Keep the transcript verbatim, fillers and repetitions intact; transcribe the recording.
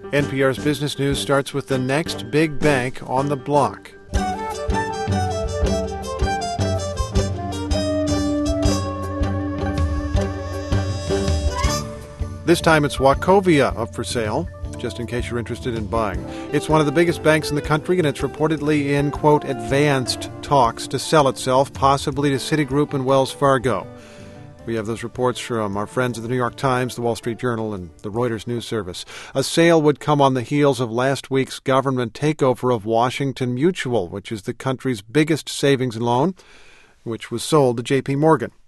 N P R's Business News starts with the next big bank on the block. This time it's Wachovia up for sale, just in case you're interested in buying. It's one of the biggest banks in the country, and it's reportedly in, quote, advanced talks to sell itself, possibly to Citigroup and Wells Fargo. We have those reports from our friends at the New York Times, the Wall Street Journal, and the Reuters News Service. A sale would come on the heels of last week's government takeover of Washington Mutual, which is the country's biggest savings and loan, which was sold to J P Morgan.